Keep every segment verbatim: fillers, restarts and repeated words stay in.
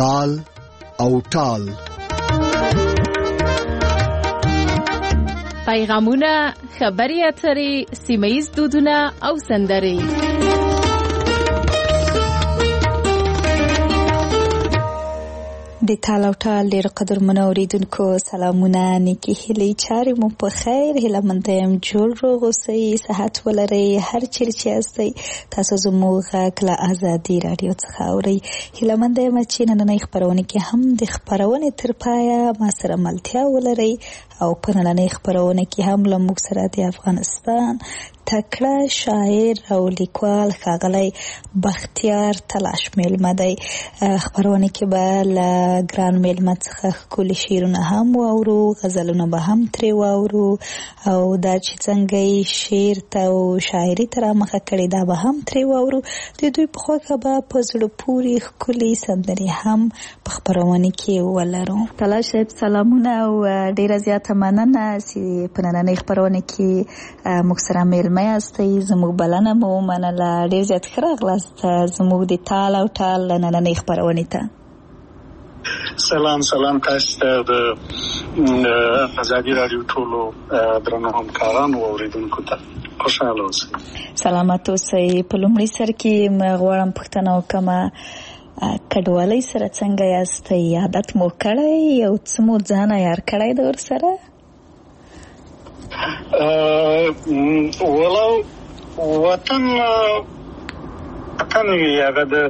تال او ټال. پیغامونه، خبري اترې، سیمه‌ییز دودونه او سندرې. د تال او ټال ډېر قدرمنو اوریدونکو سلامونه، نیکې هیلې، چارې مو په خیر. هیله منده یم جوړ روغ اوسئ، صحت ولرئ. هر چیرې چې یاستئ تاسو زموږ غږ له ازادي راډیو څخه اورئ. هیله منده یم چې نننۍ خپرونه کې هم د خپرونې تر پایه ما سره ملتیا ولرئ او په نننۍ خپرونه کې هم له موږ سره د افغانستان تکړه شاعر او لیکوال ښاغلی بختیار تلاش میلمه دی. خپرونه کې به له ګران میلمه څخه ښکلي شعرونه هم واورو، غزلونه به هم ترې واورو، او دا چې څنګه یې شعر ته او شاعري ته رامخه کړې دا به هم ترې واورو. د دوی په خوښه به په زړه پورې ښکلي سندرې هم په خپرونه کې ولرو. تلاش صاحب سلامونه او ډېره زیاته مننه چې په نننۍ خپرونه کې موږ سره میلمه یاستئ. زموږ بلنه مو ومنله. ډېر زیات ښه راغلاست زموږ د تال او ټال نننۍ خپرونې ته. سلام سلام تاسو ته د ازادي راډیو ټولو درنو همکارانو او اوریدونکو ته خوشاله اوسئ. سلامت اوسئ. په لومړي سر کې غواړم پوښتنه وکړم، کډوالۍ سره څنګه یاستئ؟ عادت مو کړی او څه مو ځان عیار کړی د ورسره؟ ولو وطن وطن وي هغه د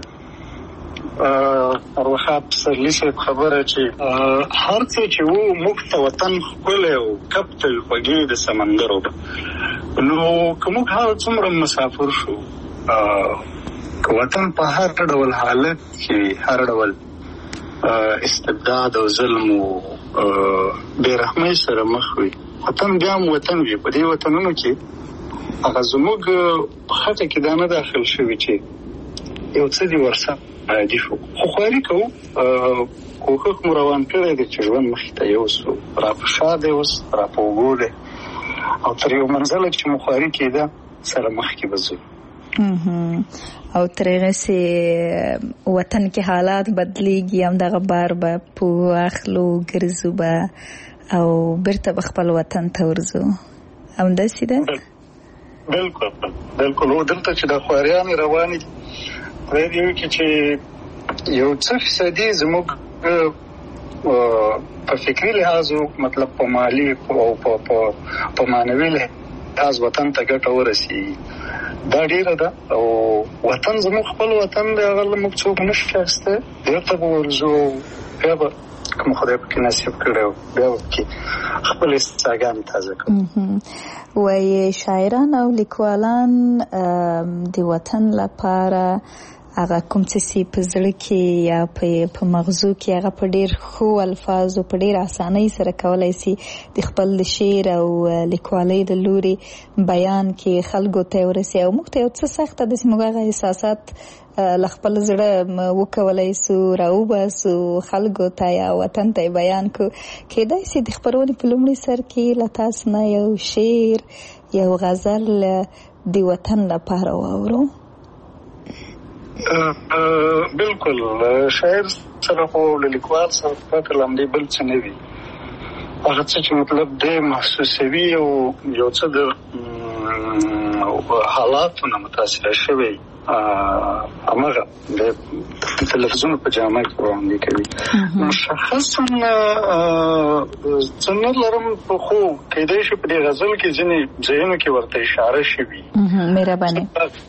ارواښاد پسرلي صاحب خبره چې هر څه چې وو موږ ته وطن ښکلی و کب ته وي خوږې د سمندرو به. نو که موږ هر څومره مسافر شو، که وطن په هر ډول حالت کې هر ډول استبداد او ظلم او بېرحمۍ سره مخ وي، وطن بیا هم وطن وي. په دې وطنونو کې هغه زموږ په خټه کې دا نه داخل شوي چې یو څه دې ورسره عادي شو، خو خواري کوو، کوښښ مو روان کړی دی چې ژوند مخې ته یوسو، را په شا دی اوس، را په اوږو دی، او تر یو منزله چې مو خواري کېده سره مخکې به ځو. او تر هغه سي وطن کې حالات بدلیږي، هم دغه بار به په اخلو ګرځو به او بیرته به خپل وطن ته ورځو. همداسې ده؟ بلکل بلکل. او دلته چې د خواریانې روانې دي خدای دې وکړي چې یو څه فیصدي زموږ په فکري لحاظ مطلب په مالي او په معنوي لحاظ وطن ته ګټه ورسېږي، دا ډیره ده. او وطن زموږ خپل وطن دی، هغه له موږ څوک نشي اخیستی. بیرته به ورځو، بیا به کوم خدای پکې نصیب کړی و بیا به پکې خپلې ساګانې تازه کړو. وایي شاعران او لیکوالان د وطن لپاره هغه کوم څه چې په زړه کې یا په مغزو کې هغه په ډېر ښو الفاظو په ډېر اسانۍ سره کولی شي د خپل شعر او لیکوالۍ د لوري بیان کې خلکو ته ورسي. او موږ ته یو څه سخته ده چې موږ هغه احساسات له خپل زړه وکولی سو، راوباسو، خلکو ته یا وطن ته بیان کړو. کېدای شي د خپرونې په لومړي سر کې له تاسو نه یو شعر، یو غزل د وطن لپاره واورو. بلکل. شاعر سره خو له لیکوال سره فکر لمدې بل څه نه وي، هغه څه چې مطلب دی محسوسوي او یو څه د حالاتو نه متاثره شوی همغه د لفظونو په جامه کې وړاندې کوي. مشخصا څه نه لرم، خو کېدای شي په دې غزل کې ځینې ځایونو کې ورته اشاره شوي. مهرباني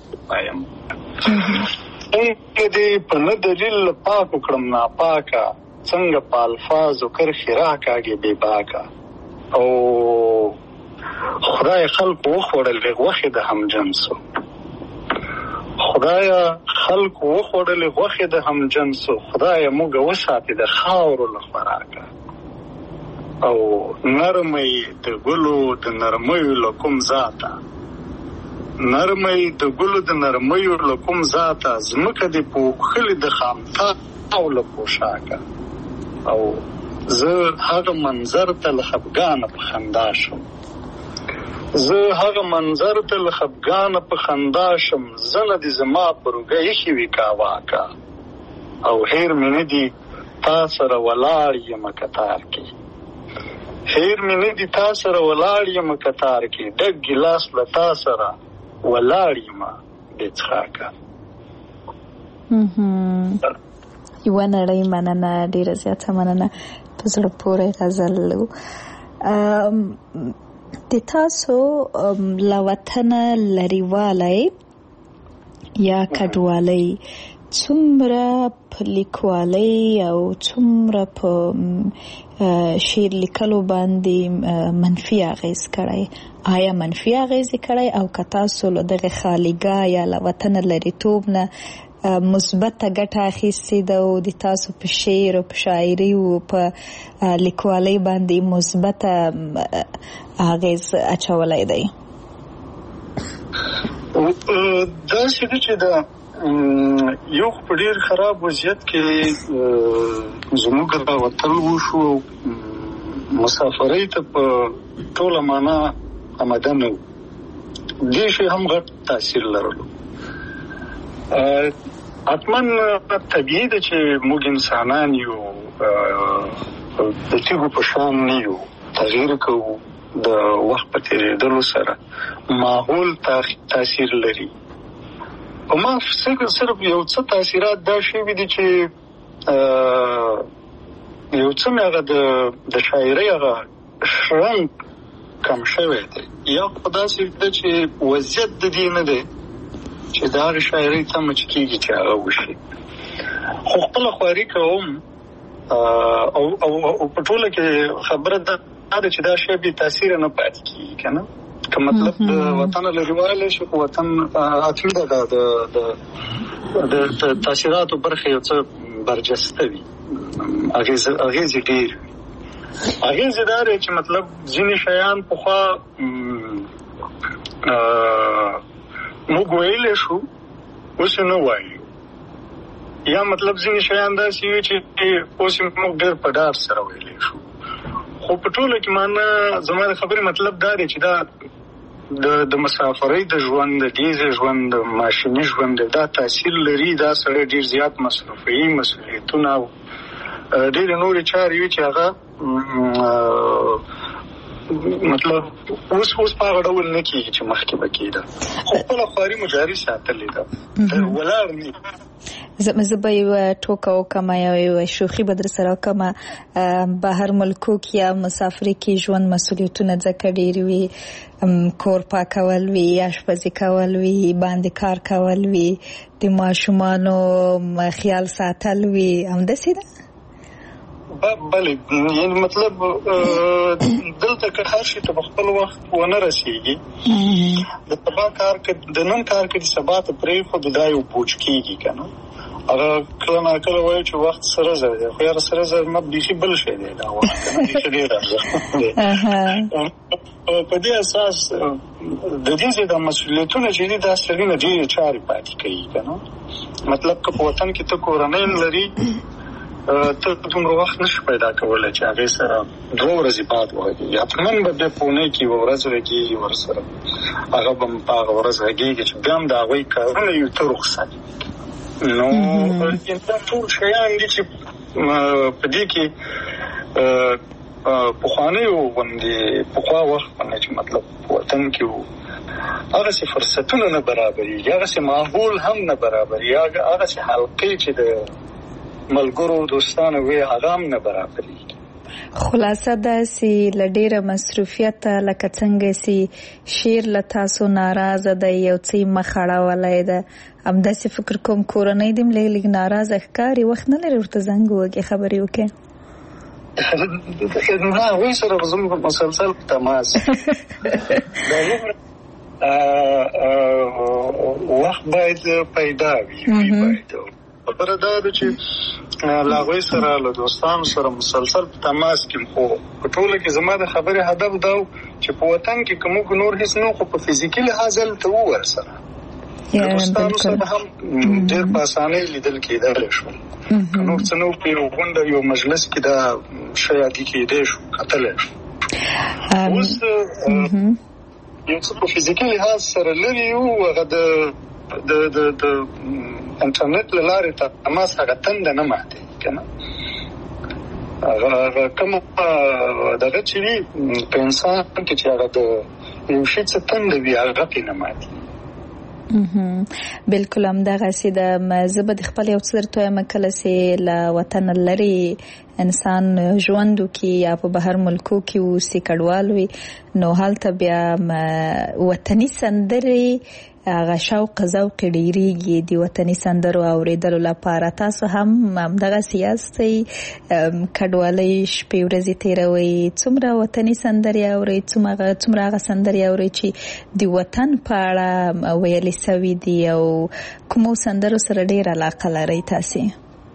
څنګه دې په نه دلیل پاک وکړم ناپاکه، څنګه په الفاظو کرښې راکاږې بې باکه، او خدای خلق وخوړل غوښې د همجنسو، خدای خلق وخوړل غوښې د همجنسو، خدای موږ وساتې د خاورو له خوراکه، او نرمۍ د ګلو د نرمیو له کوم ذاته، نرمۍ د ګلو د نرمیو له کوم ذاته، ځمکه دې پوښلې د خامتاو له پوشاکه، او زه هغه منظر ته له خفګانه په خندا شم، زه هغه منظر ته له خفګانه په خندا شم، زنه دې زما پر اوږه ایښې وي کاواکه، او هیر مې نه دي تا سره ولاړ یم کتار کې هیر مې نه دي تا سره ولاړ یم کتار کې ډک ګیلاس له تا سره ولاړ یم بې څښاکه. یوه نړۍ مننه، ډېره زیاته مننه. په زړه پورې غزل و. د تاسو له وطنه لرېوالی یا کډوالی څومره په لیکوالۍ او څومره په شعر لیکلو باندې منفي اغېز کړی؟ آیا منفي اغېز کړی او که تاسو له دغه خالیګاه یا له وطنه لرېتوب نه مثبته ګټه اخیستې ده او د تاسو په شعر او په شاعري او په لیکوالۍ باندې مثبته اغېز اچولی دی؟ داسې ده چې دا یو په ډېر خراب وضعیت کې زموږ راوتل وشو، مسافرۍ ته په ټوله معنا آماده نه وو. دې شی هم غټ تاثیر لرلو. حتما طبیعي ده چې موږ انسانان یو، د تیږو په شان نه یو، تغییر کوو د وخت په تېرېدلو سره. ماحول تاثیر لري. په ما فکر صرف یو څه تاثیرات دا شوي دي چې یو څه مې هغه د شاعرۍ هغه شرنګ کم شوی دی، یا خو داسې ده چې وضعیت د دې نه دی چې د هغې شاعرۍ تمه چې کېږي چې هغه وشي. خو خپله خواري کوم او په ټوله کې خبره دا ده چې دا شی بې تاثیره نه پاتې کېږي که نه. که مطلب د وطن لرېوالی شي، خو وطن حتمي ده د تاثیراتو برخه یو څه برجسته وي، اغېزې ډېر وي. اغېزې دا دی چې مطلب ځینې شیان پخوا موږ ویلی شو، اوس یې نه وایو، یا مطلب ځینې شیان داسې وي چې اوس یې موږ ډېر په ډاډ سره ویلی شو. خو په ټوله کې معنا زما د خبرې مطلب دا دی چې دا د د مسافرۍ د ژوند، د ډیزې ژوند، د ماشیني ژوند دا تاثیر لري. دا سړی ډېر زیات مصرفوي، مسؤلیتونه او ډېرې نورې چارې وي چې هغه مطلب اوس اوس په هغه ډول نه کېږي چې مخکې به کېده. خو خپله خواري مو جاري ساتلې ده، ولاړ نه. زه به یوه ټوکه وکړم یا یوه شوخي به در سره وکړم. بهر ملکو کې یا مسافرۍ کې ژوند مسؤلیتونه ځکه ډېر وي، کور پاکول وي، اشپزي کول وي، باندې کار کول وي، د ماشومانو خیال ساتل وي. همداسې ده؟ بله، یعنې مطلب دلته که هر شي ته په خپل وخت ونه رسېږي، د سبا کار که د نن کار که د سبا ته پرېښود دا یو بوج کېږي که نه. هغه کله ناکله وایو چې وخت سره زر دی، خو یاره سره زر نه بیخي بل شی دی دا وخت، که نه بیخي ډېر ارزښت دی. په دې اساس د دې ځای دا مسؤلیتونه چې دي دا سړي نه ډېرې چارې پاتې کوي که نه. مطلب که په وطن کې ته کورنۍ لري، ته دومره وخت نشي پیدا کولی چې هغې سره دوه ورځې بعد وغږېږي. حتما به بیا په اونۍ کې یوه ورځ غږېږي ورسره، هغه به په هغه ورځ غږېږي چې بیا هم د هغوی کارونه یو ته رخصت. نو دا ټول شیان دي چې په دې کې پخوانیو غوندې پخوا وخت باندې چې مطلب په وطن کې وو، هغسې فرصتونه نه برابرېږي، هغسې ماحول هم نه برابرېږي، هغسې حلقې چې د ملګرو دوستانو وی هغه هم نه برابرېږي. خلاصه داسې له ډېره مصروفیته لکه څنګه چې شعر له تاسو ناراضه دی، یو څه یې مخ اړولی ده، همداسې فکر کوم کورنۍ دې هم لږ لږ ناراضه ښکاري، وخت نه لري ورته زنګ ووهې خبرې وکړې؟ نه، هغوی سره به زموږ مسلسل په تماس وخت باید پیدا وي. خبره دا ده چې له هغوی سره له دوستانو سره مسلسل په تماس کې، خو په ټوله کې زما د خبرې هدف دا و چې په وطن کې که موږ نور هېڅ نه، خو په فزیکي لحاظ هلته وو ورسره د دوستانو سره هم ډېر په اسانۍ لیدل کېدلی شول. که نور څه نه و، په یو غونډه یو مجلس کې دا شی عادي کېدی شو، کتلی شو. اوس یو څه په فزیکي لحاظ سره لرې یو، هغه د د د د انټرنیټ له لارې تماس هغه تنده نه ماتېږي که نه. هغه کوم دغه چې په انسان کې چې هغه د یو شي څه تند وي هغه پې نه ماتي. بالکل همدغه سي د زبد خپل یو څه درته وایم کله چې له وطن لري انسان ژوند وکړي یا په بهر ملکو کې اوسي کډوال وي نو هلته بیا وطني سندرې هغه شوق ذوق ډیریږي د وطني سندرو اوریدلو لپاره. تاسو هم همدغه سیاستي کډوالۍ شپې ورځې تیروي څومره وطني سندرې اوري څومره څومره هغه سندرې اوري چې د وطن په اړه ویلې سوي دي او کومو سندرو سره ډېر علاقه لرئ تاسې؟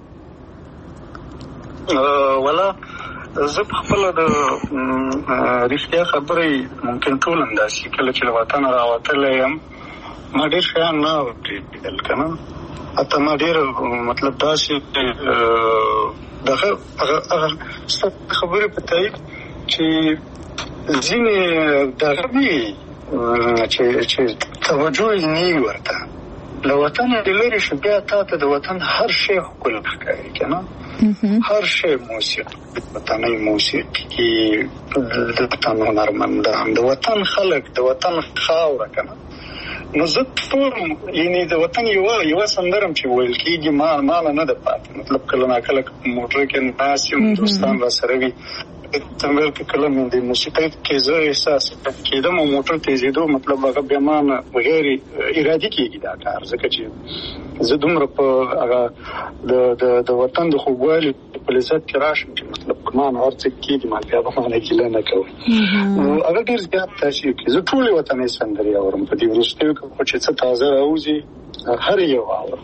ولا زه په خپل د رښتیا خبرې ممکن ټول انداسي کله چې له وطن راوتلی یم ما ډېر شیان نه اورېدل که نه حتی ما ډېر مطلب داسې دغه هغه خبرې په تایید چې ځینې دغه وي چې توجه یې نه وي ورته له وطن لرې شو بیا تا ته د وطن هر شی ښکلی ښکاري که نه هر شی موسیقي وطني موسیقي د وطن هنرمندان د وطن خلک د وطن خاوره که نه نو زه ټول یعنې د وطن یوه یوه سندرم چې ویل کېږي ما ماله نه ده پاتې مطلب کله ناکله موټر کې ناست یم دوستان راسره وي تمویل کې کله مې د موسیقۍ کې زه احساس کېدم او موټر تیزېدو مطلب هغه بیا ما نه بغیر ارادي کېږي دا کار ځکه چې زه دومره په هغه د وطن د خوږوالي په لذت کې راشم چې مطلب ما نه هر څه کېږي ما بیا به ما نه ګیله نه کوم نو هغه ډېر زیات تاثیر کوي. زه ټولې وطني سندرې اورم په دې وروستیو کې خو چې څه تازه راوځي هر یو اورم.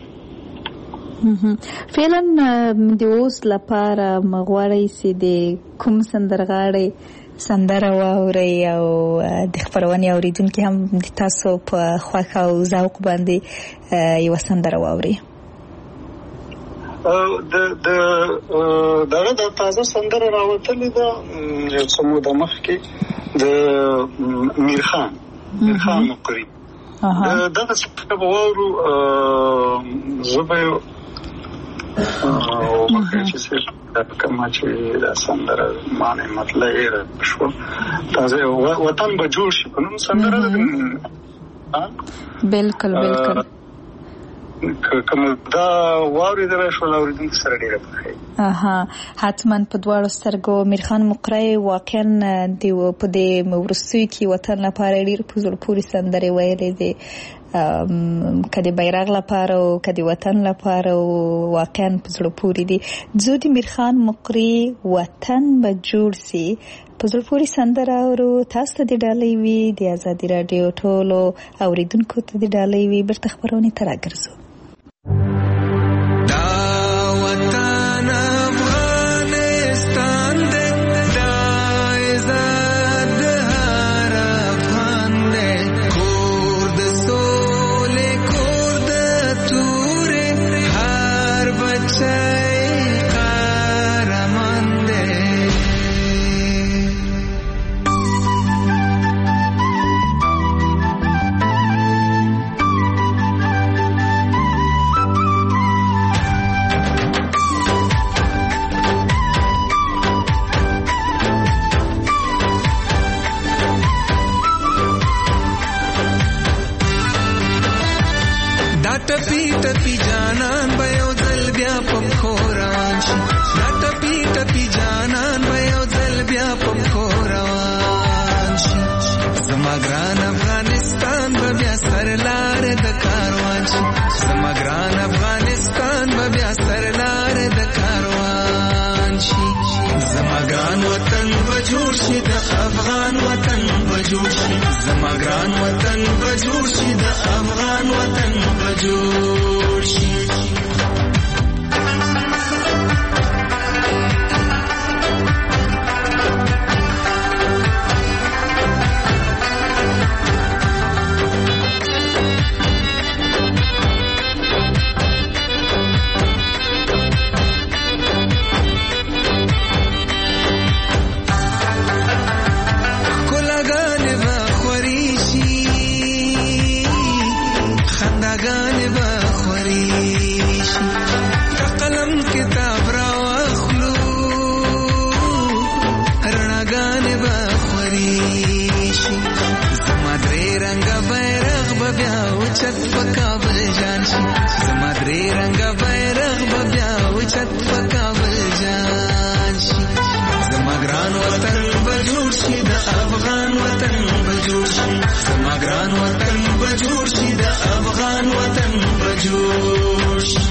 فعلا د اوس لپاره مغواړئ چې د کوم سندرغاړي سندره واورئ او د خپرونې اوریدونکي هم د تاسو په خوښ او ذوق باندې یوه سندره واوري؟ د د دغه د تازه سندره راوتلې ده یو څه موده مخکې د میرخان میرخان مقري دغه څه به واورو. زه به او مخکې چې صرف کومه چې دا سندره معنی مطلع یې شو تازه وطن به جوړ شي په نوم سندره ده. بالکل بالکل کوم دا واورېدلی شول اورېدونکو سره ډېره پخوي. اها حتما په دواړو سترګو میرخان مقری واقعا د په دې وروستیو کې وطن لپاره ډېر په زړه پورې سندرې ویلې دي که د بیرغ لپاره او که د وطن لپاره واقعا په زړه پورې دي. زه د میرخان مقری وطن به جوړ سي په زړه پورې سندره اورو. تاسو ته د ډالۍ وي د ازادي راډیو ټولو اوریدونکو ته د ډالۍ وي بیرته خپرونې ته راګرځو. خنداګانې به خوري جوړ شي.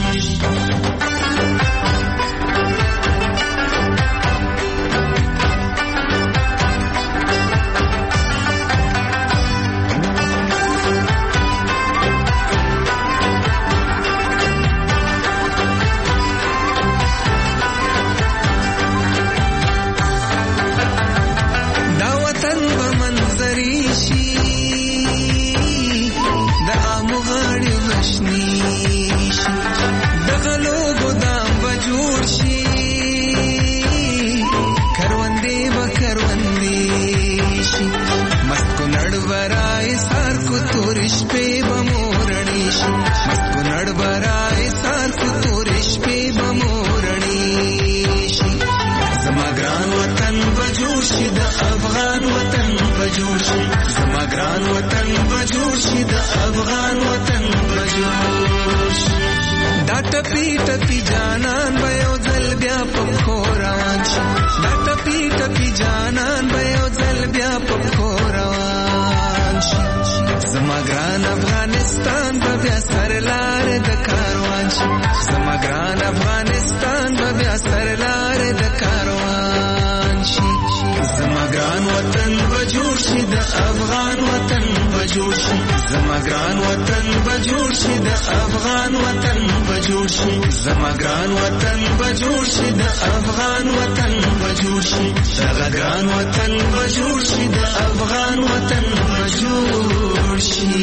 افغان وطن بجوړ شي د افغان وطن بجوړ شي دا ټپي ټپي جانان به یو ځل بیا په خو روان شي دا ټپي ټپي جانان به یو ځل بیا په خو روان شي زما ګران افغانستان به بیا سرلار د کاروان شي زما ګران افغانستان به بیا سرلار د کاروان شي زما ګران وطن بجوړ شي د افغان وطن بجوړ شي زما ګران وطن بجوړ شي د افغان وطن بجوړ شي زما ګران وطن بجوړ شي د افغان وطن بجوړ شي زما ګران وطن بجوړ شي د افغان وطن بجوړ شي.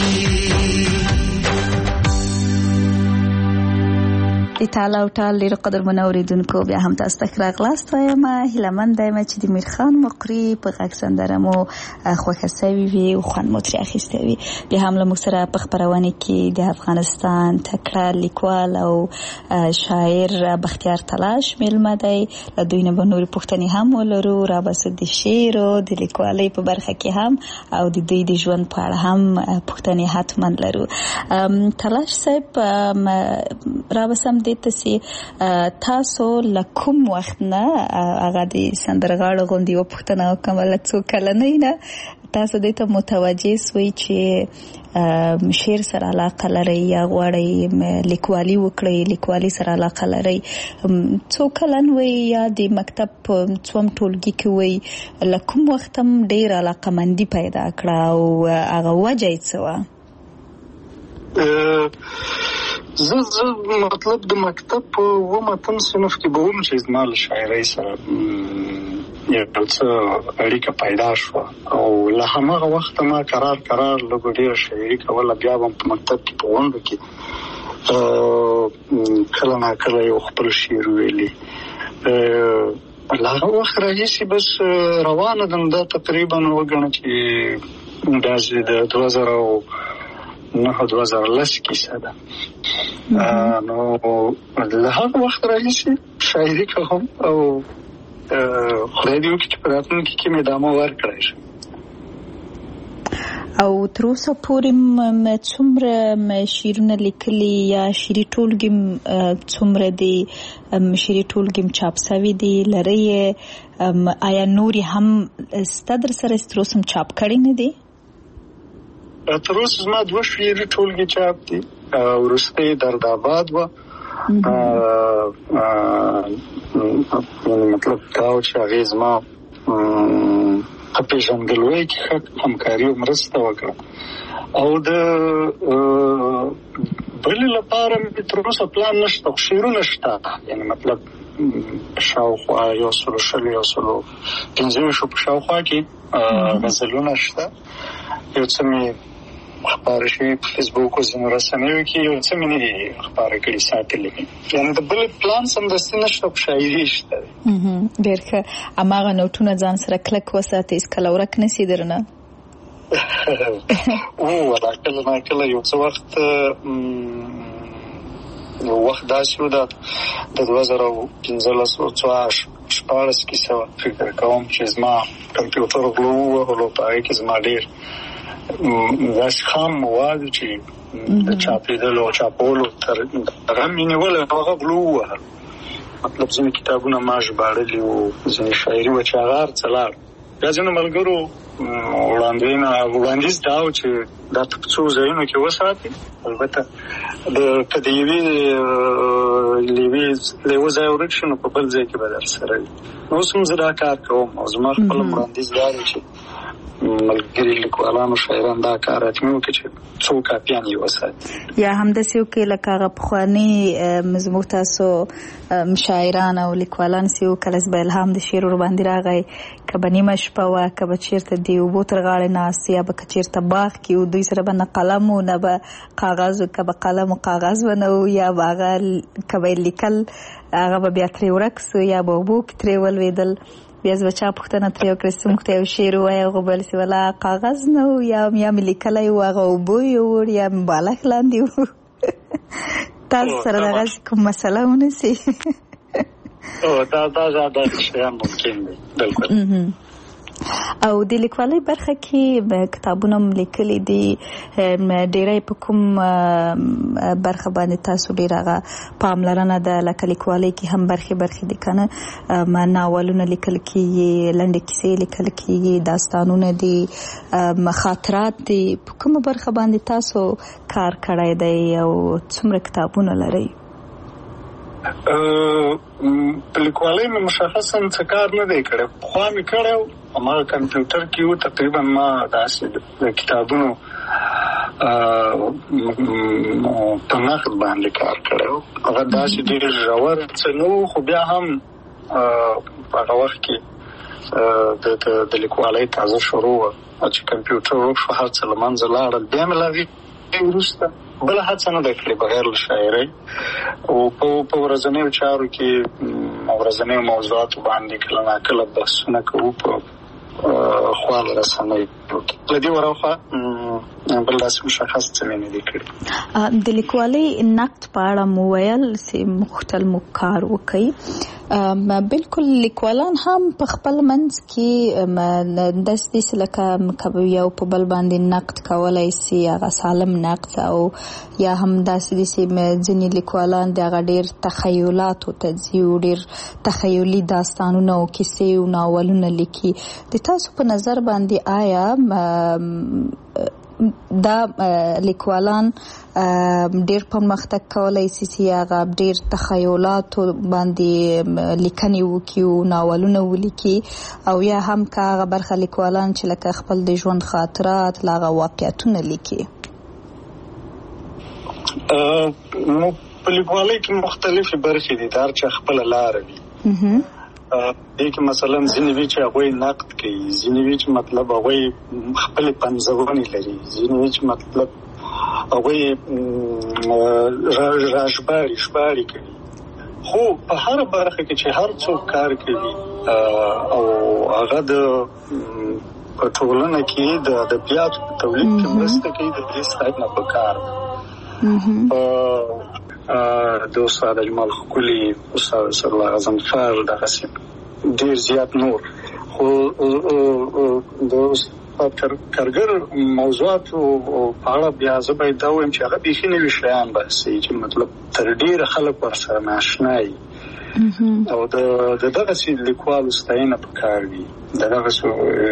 ایتاله او ټال ډېر قدر منوریدونکو بیا هم تاسو ته راغلاست وایم هیلمن دایم چې د میرخان مقری په غږ سندره مو خوښه سوي وي او خوند مو ترې اخیستی وي بیا هم له موږ سره په خپرونه کې د افغانستان تکړه لیکوال او شاعر بختیار تلاش میلمه دی له دوی نه به نورې پوښتنې هم ولرو رابسو د شعر او د لیکوالۍ په برخه کې هم او د دوی د ژوند په اړه هم پوښتنې حتما لرو. تلاش صاحب رابسم تاسو تاسو لکم وخت نه هغه د سندرغاړو غوندي و پښتنه کومه څو کلنې نه تاسو د ته متوجه سوي چې شعر سره علاقه لري یا غواړي لیکوالي وکړي لیکوالي سره علاقه لري څو کلن وي یا د مکتب څوم ټولګي کې وي لکم وخت هم ډېر علاقه مندي پیدا کړه او هغه وجه یې څه زه زه مطلب د مکتب په ومه تم صنف کې به وم چې زما له شاعرۍ سره یو څه اړیکه پیدا شوه او له هماغه وخته ما قرار قرار لږ ډېره شاعري کوله بیا به په مکتب کې په غونډو کې کله ناکله یو خپل شعر ویلي له هغه وخت راهیسې بس روانه ده دا تقریبا وګڼه چې داسې د دوه زره نه دوه زره لس کیسه ده نو له هغه وخت راهیسې شاعري کوم او خدای دې وکړي چې په راتلونکي کې مې ادامه ورکړی شي. او تر اوسه پورې څومره شعرونه لیکلي یا شعري ټولګي څومره دي شعري ټولګي چاپ شوي دي لري آیا نورې هم ستا در سره تر اوسه چاپ کړي نه دي؟ تر اوسه زما دوه شعري ټولګي چاپ دي وروسته یې درد آباد وه مطلب دا و چې هغې زما په پېژندګلوۍ کې ښه همکاري او مرسته وکړه او د بلې لپاره مې تر اوسه پلان نشته خو شعرونه شته یعنې مطلب شاوخوا یو سلو شل یو سلو پنځه ویشتو په شاوخوا کې غزلونه شته یو څه مې خبره شوي په فیسبوک او ځینو رسنیو کې یو څه مې نه دي خبره کړي ساتلي یعنې د بل پلان سمدستي نشته خو شاعري شته ډېر ښه هماغه نوټونه ځان سره کلک وساتئ هېڅکله ورک نه سي درنه او کله ناکله یو څه وخت یو وخت داسې و د دوه زره پنځلسو څوارلس شپاړس کیسه فکر کوم چې زما کمپیوټر غلو ووهلو په هغې کې زما ډېر داسې خام مواد چې د چاپېدلو او چاپولو تر هغه مې نیولی هغه غلو ووهل مطلب ځینې کتابونه ما ژباړلي وو ځینې شاعري وه چې هغه هر څه لاړ بیا ځینو ملګرو وړاندوینه وړاندیز دا و چې دا په څو ځایونو کې وساتي. البته د که د یوې له یوه ځای ورک شي نو په بل ځای کې به در سره وي. نو اوس هم زه دا کار کوم او زما خپل وړاندیز دا دی چې ملګري لیکوالانو شاعران دا کار حتمي وکړي چې څو کاپیان یې وساتي. یا همداسې وکړي لکه هغه پخواني زموږ تاسو شاعران او لیکوالان چې وو کله به الهام د شعر ورباندې راغی که به نیمه شپه وه که به چېرته د اوبو تر غاړې ناست یا به که چېرته باغ کې و دوی سره به نه قلم و نه به کاغذ و که به قلم و کاغذ به نه و یا به هغه که به لیکل هغه به بیا ترې ورک سو یا به اوبو کې ترې ولوېدل. بیا زه به چا پوښتنه ترې وکړه چې موږ ته یو شعر ووایه هغه به ویل چې ولا کاغذ نه و یا یا مې لیکلی و هغه اوبو یې ووړ یا مې بالښت لاندې و. تاسو سره دغسې کوم مسله ونسي؟ دا دا دا شیان ممکن دی بلکل. او د لیکوالۍ برخه کې کتابونه هم لیکلي دي، ډېری په کوم برخه باندې تاسو ډېر هغه پاملرنه ده؟ لکه لیکوالۍ کې هم برخې برخې دي که نه، ناولونه لیکل کېږي، لنډې کیسې لیکل کېږي، داستانونه دي، خاطرات دي. په کومه برخه باندې تاسو کار کړی دی او څومره کتابونه لرئ؟ په لیکوالۍ مې مشخصا څه کار نه دی کړی. پخوا مې کړی و، هماغه کمپیوټر کې و، تقریبا ما داسې د کتابونو په نقد باندې کار کړی و. هغه داسې ډېر ژور څه نه و، خو بیا هم په هغه وخت کې د لیکوالۍ تازه شروع وه چې کمپیوټر وشو، هر څه له منځه لاړل. بیا مې له هغې وروسته بله هڅه نه ده کړې بغیر له شاعرۍ. او په ورځنیو چارو کې ورځنیو موضوعاتو باندې کله ناکله بحثونه کوو په خواله رسنیو کې. له دې وراوخوا بل داسې مشخص څه مې نه دي کړي. د لیکوالۍ نقد په اړه مو ویل چې مختل مو کار وکړئ. بلکل لیکوالان هم په خپل منځ کې داسې دي چې لکه یو په بل باندې نقد کولی سي، هغه سالم نقد، او یا هم داسې دي چې ځینې لیکوالان د هغه ډېر تخیلاتو ته ځي او ډېر تخیلي داستانونه او کیسې او ناولونه لیکي. د تاسو په نظر باندې آیا دا لیکوالان ډېر پرمختګ کولی سي چې هغه ډېر تخیلاتو باندې لیکنې وکړي او ناولونه ولیکي، او یا هم که هغه برخه لیکوالان چې لکه خپل د ژوند خاطرات له هغه واقعیتونه لیکي؟ نو په لیکوالۍ کې مختلفې برخې دي، د هر چا خپله لاره وي. دې کې مثلا ځینې وي چې هغوی نقد کوي، ځینې وي چې مطلب هغوی خپلې پنځونې لري، ځینې وي چې مطلب هغوی راژباړي ژباړي کوي. خو په هره برخه کې چې هر څوک کار کوي او هغه د په ټولنه کې د ادبیاتو په تولید کې مرسته کوي، د دې ستاینه پکار ده. د استاد اجمل ښکلي، استاد اسدالله غضنفر، دغسې ډېر زیات نور. خو د استاد کارګر موضوعاتو په اړه بیا زه باید دا ووایم چې هغه بیخي نوي شیان بحثوي چې مطلب تر ډېره خلک ورسره ناشنا وي، او د دغسې لیکوالو ستاینه پکار وي، د دغسې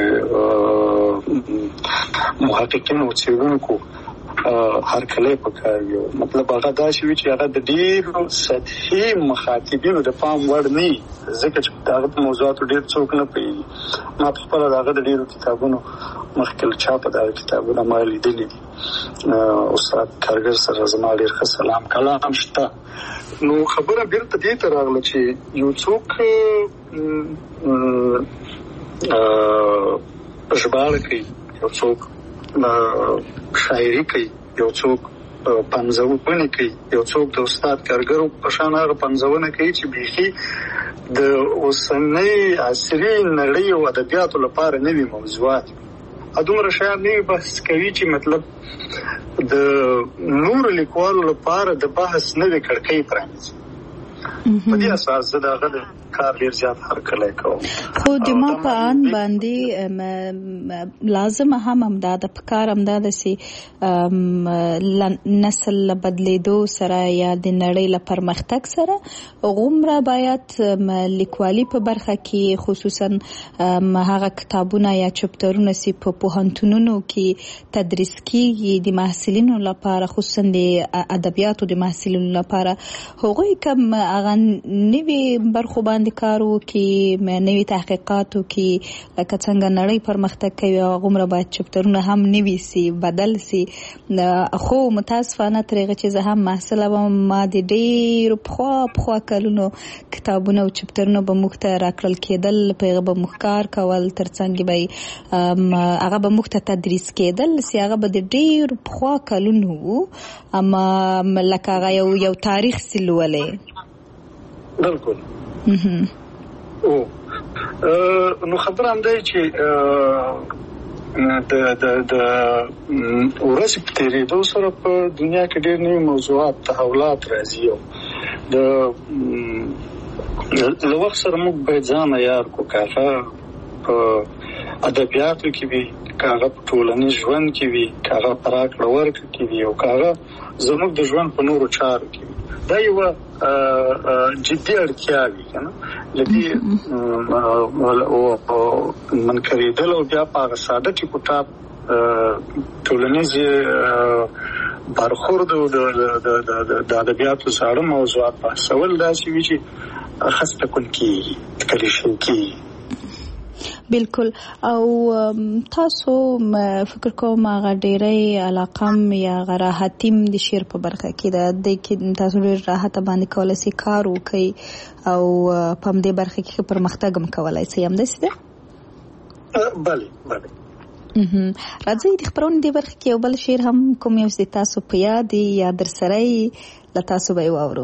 محققینو او څېړونکو هرکلی پکار وي. مطلب هغه داسې وي چې هغه د ډېرو سطحي مخاطبینو د پام وړ نه وي، ځکه چې د هغه په موضوعاتو ډېر څوک نه پوهېږي. ما په خپله د هغه د ډېرو کتابونو مخکې له چاپه دغه کتابونه ما لیدلي دي. استاد کارګر سره زما ډېر ښه سلام کلام شته. نو خبره بېرته دې ته راغله چې یو څوک ژباړه کوي، یو څوک شاعري کوي، یو څوک پنځونې کوي، یو څوک د استاد کارګر په شان هغه پنځونه کوي چې بیخي د اوسنۍ عصري نړۍ او ادبیاتو لپاره نوي موضوعات، دومره شیان نوي بحث کوي چې مطلب د نورو لیکوالو لپاره د بحث نوې کړکۍ پرانیزي. په دې اساس زه دا غل کار ډیر زیات هرکلی کوم. خو د ما په ان باندې لازم هم همدا د پکار همدا د سي نسل بدلیدو سره یا د نړۍ له پرمختګ سره غومره باید لیکوالي په برخه کې خصوصا هغه کتابونه یا چپټرونه سي په پوهنتونونو کې تدریس کیږي د محصلینو لپاره، خصوصا د ادبیاتو د محصلینو لپاره. هغوی کوم هغه نوي برخو باندې کار وکړي، نوي تحقیقات وکړي، لکه څنګه نړۍ پرمختګ کوي هغومره باید چپټرونه هم نوي سي، بدل سي. خو متاسفانه ترغه چې زه هم محصله وم، ما د ډېرو پخوا پخوا کلونو کتابونه او چپټرونه به موږ ته راکړل کېدل، په هغه به موږ کار کول، ترڅنګ به هغه به موږ ته تدریس کېدل سي. هغه به د ډېرو پخوا کلونو اما لکه هغه یو یو تاریخ سي لولې. بالکل. او نو خبره هم دی چې د د د ورځې په تېرېدو سره په دنیا کې ډېر نوي موضوعات تحولات راځي. او د له وخت سره موږ باید ځان عیار کړو، که هغه په ادبیاتو کې وي، که هغه په ټولنیز ژوند کې وي، که هغه په راکړه ورکړه کې وي، او که هغه زموږ د ژوند په نورو چارو کې وي. دا یوه جدي اړتیا وي که نه، له دې منکرېدل او بیا په هغه ساده ټیپ ټاپ ټولنیز برخورد او د ادبیاتو زاړه موضوعات بحثول داسې وي چې خسته کن کېږي، تکلیفي کېږي. بالکل. او تاسو فکر کوم هغه ډېرې علاقم یا راحتیم د شعر په برخه کې ده، د کې تاسو ډېر راحت باندې کولای شئ کار وکړئ او په دې برخه کې پرمختګ هم کولای شئ. هم داسې ده؟ بله بله. راځئ د خپرونې دې برخه کې یو بل شعر هم کوم یو چې تاسو په یاد یا در سره له تاسو به یې واورو.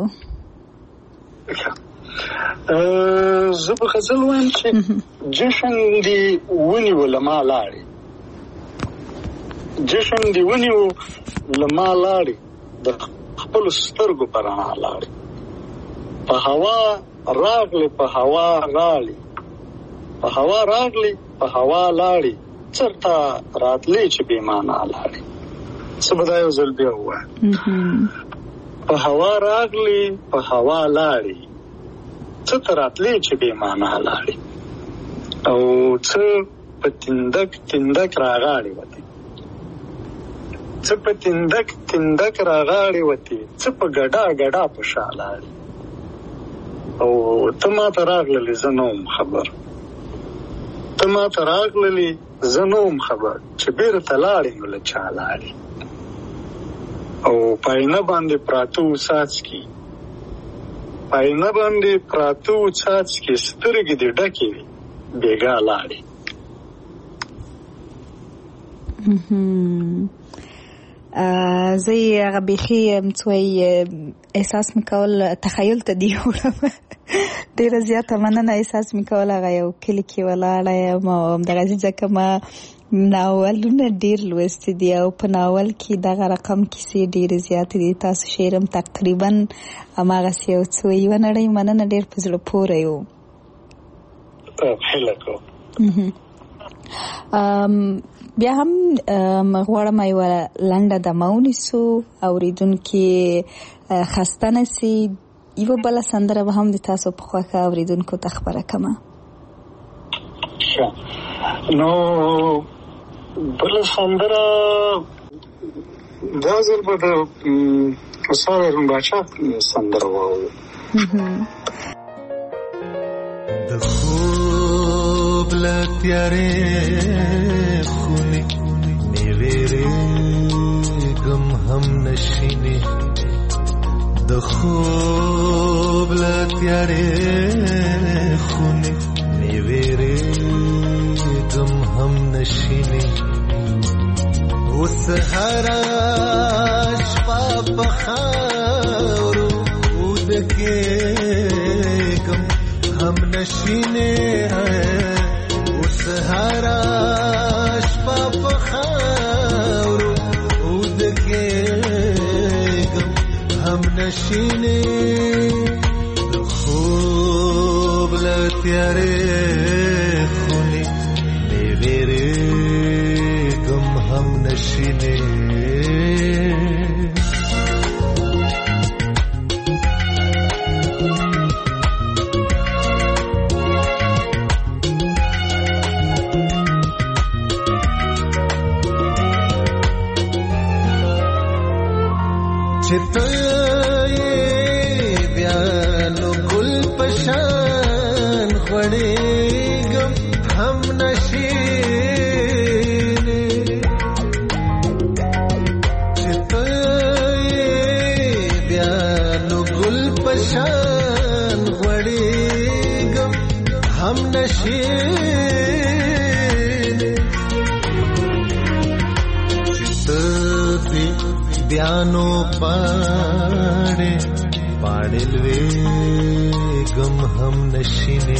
زه به غزل وایم چې جشن دې ونیو له ما لاړې، جشن دې ونیو له ما لاړې، د خپلو سترګو په رڼا لاړې، په هوا راغلې په هوا راړې، په هوا راغلې په هوا لاړې، چرته راتلې چې بې معنا لاړې. څه به دا یو ځل بیا ووایم. په هوا راغلې په هوا لاړې، څه ته راتلې چې بې معنا لاړې، او څه په تندک تندک راغاړې وتې، څه په تندک تندک راغاړې وتې، څه په ګډا ګډا په شا لاړې، او ته ما ته راغللې زه نه وم خبر، ته ما ته راغللې زه نه وم خبر، چې بیرته لاړې نو له چا لاړې، او په آینه باندې پراته و څاڅکي، په آینه باندې پراته و څاڅکي، سترګې دې ډکې وي بېګا لاړې. زه هغه بیخي څوی احساس مې کول تخیل ته دی وړم، ډېره زیاته مننه. احساس مې کول هغه یو کلي کې ولاړه یم او همدغسې ځکه ما ناولونه ډېر لوستي دي او په ناول کې دغه رقم کیسې ډېرې زیاتې دي. تاسو شعر هم تقریبا هماغسې یو څه یوه نړۍ مننه، ډېر په زړه پوره یو. هیله کوم. بیا هم غواړم یوه لنډه دمه ونیسو، اورېدونکي خسته نه سي. یوه بله سندره به هم د تاسو په خوښه اورېدونکو ته خپره کړمه. ښه، نو بله سندره دا ځل به د استاد هارون باچا سندره واورو. د خوب له تیارې خونې مې وېرېږم هم نشینې، د خوب له تیارې خونې مې وېرېږم هم نشینې، اوس هره شپه په خاورو ودکېږم هم نشینې، اوس هره شپه په خاورو ودکېږم هم نشینې، لتیارې خونې نه ویریږم هم نشینې چې ته یې بیا نو ګل په شان غوړېږم هم نشینې چې ته یې بیا نو ګل په شان غوړېږم هم نشینې چې ته بیانو پاڑے پاڑل وے گم ہم نشینے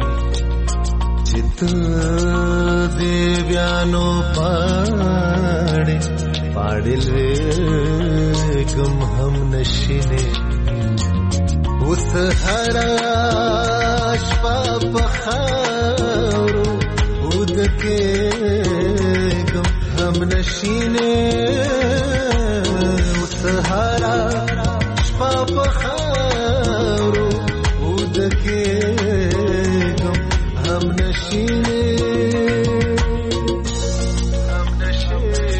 چت دے بیانو پاڑے پاڑل وے گم ہم نشینے اس ہراش پاپ خاورو اد کے گم ہم نشینے سهارا شپا په خاورو ودکېږم هم نشینې هم نشینې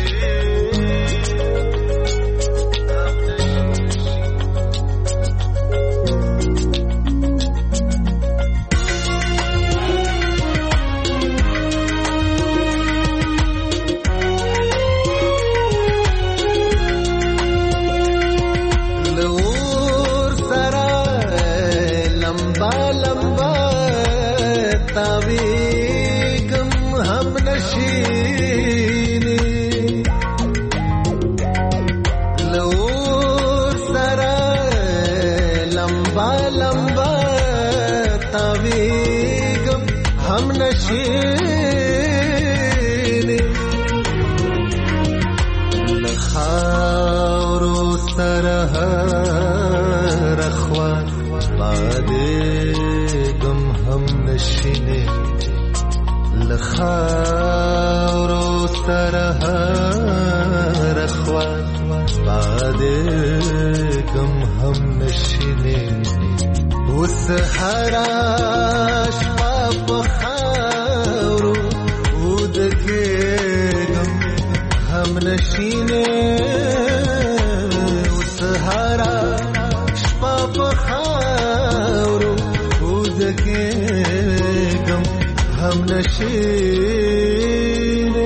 لخاورو سره رخوا بادېږم هم نشینې لخاورو سره رخوا بادېږم هم نشینې اوس هره شپه په خاورو ودکېږم هم نشینې اوس هره شپه په خاورو ودکېږم هم نشینې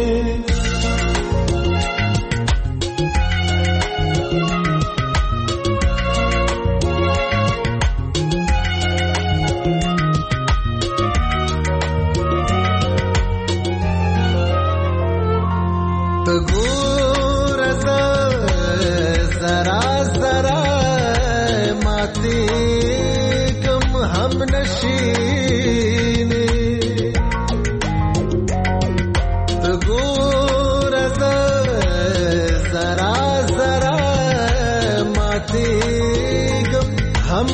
हम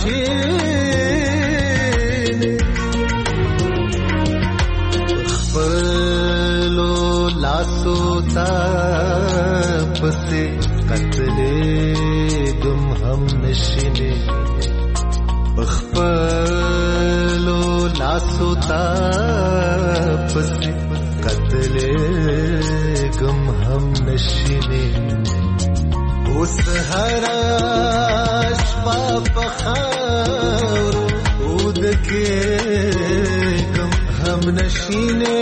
नशीने खपलो लासो तापसे कतले गम हम नशीने खपलो लासो तापसे कतले गम हम नशीने उस हराश पाप खार उद के गम हम नशीने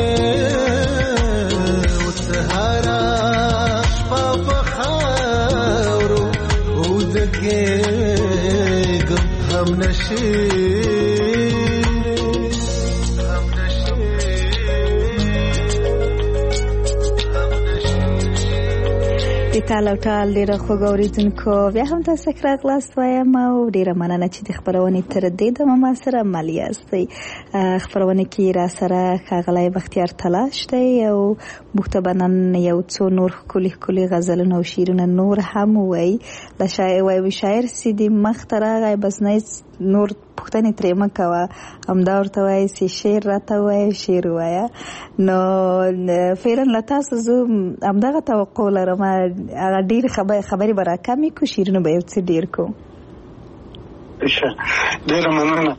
उस हराश पाप खार उद के गम हम नशीने हम नशीने د د ټال او ټال ډېره خوږه اورېدونکو بیا هم تاسو ښه راغلاست وایم او ډېره مننه چې د خپرونې تر دې دمه ما سره مل یاستئ. خپرونه کې را سره ښاغلی بختیار تلاش دی او موږ ته به نن یو څو نور ښکلي ښکلي غزلونه او شعرونه نور هم ووایي. له شاعر وایي شاعر چې د مخ ته راغی بس نه نور پوښتنې ترې مه کوه، همدا ورته وایي چې شعر راته ووایه شعر ووایه. نو فعلا له تاسو زه همدغه توقع لرم، هغه ډېرې خبرې به راکمې کړو، شعرونه به یو څه ډېر کړو. ډېره مننه.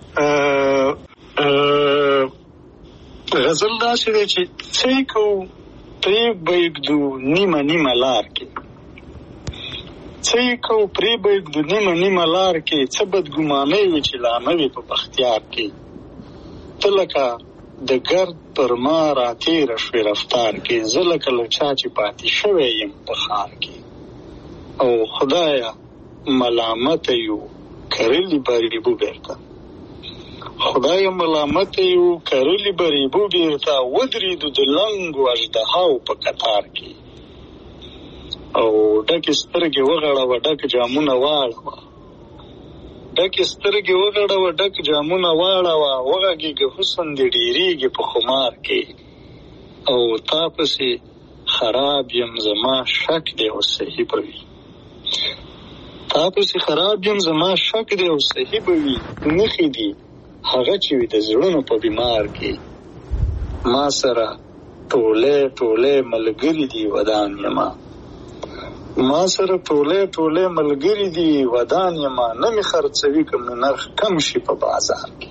غزل داسې دی چې څه یې کوو پرې به یږدو نیمه نیمه لار کې، څه یې کوو پرې به یږدو نیمه نیمه لار کې، څه بدګمانۍ وي چې لا نه وي په بختیار کې، ته لکه د ګرد پر ما راتېره شوې رفتار کې، زه لکه له چا چې پاتې شوی یم په ښار کې، او خدایه ملامته یو کرلي به ریبو بېرته، خدایه ملامته یو کرلي به ریبو بېرته، ودرېدو د لنګو اژدهاو په کتار کې، او ډکې سترګې وغړوه ډک جامونه واړوه، ډکې سترګې وغړوه ډک جامونه واړوه، وغږېږه حسن دې ډېرېږي په خمار کې، او تا پسې خراب یم زما شک دی او صحیح به وي، تا پسې خراب یم زما شک دی او صحیح به وي، نښې دي هغه چې وي د زړونو په بیمار کې، ما سره ټولې ټولې ملګري دي ودان یما، ما سره ټولې ټولې ملګري دي ودان یما، نه مې خرڅوي که مې نرخ کم شي په بازار کې.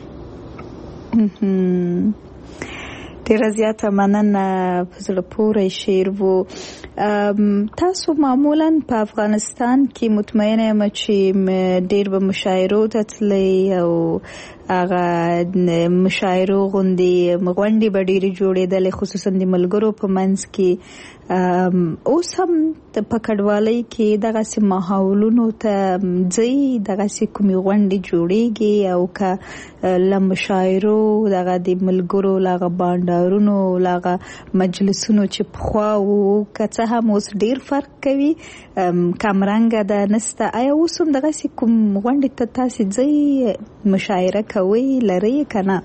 ډېره زیاته مننه، په زړه پورې شعر و. تاسو معمولا په افغانستان کې مطمئنه یم چې ډېر به مشاعرو ته تلئ او هغه مشاعرو غوندې غونډې به ډېرې جوړېدلې خصوصا د ملګرو په منځ کې. اوس هم په کډوالۍ کې دغسې ماحولونو ته ځئ، دغسې کومې غونډې جوړېږي او که له مشاعرو دغه د ملګرو له هغه بانډارونو له هغه مجلسونو چې پخوا وو که څه هم اوس ډېر فرق کوي کمرنګه ده نسته، آیا اوس هم دغسې کوم غونډې ته تاسې ځئ مشاعره کوئ لرئ که نه؟